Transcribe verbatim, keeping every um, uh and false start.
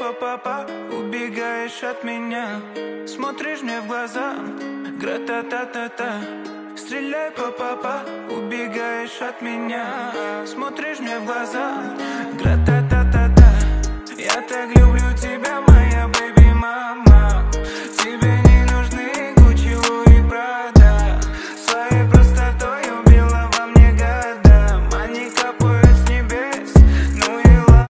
па-па-па, убегаешь от меня. Смотришь мне в глаза, гра-та-та-та-та. Стреляй, па-па-па, убегаешь от меня. Смотришь мне в глаза, гра-та-та-та-та. Я так люблю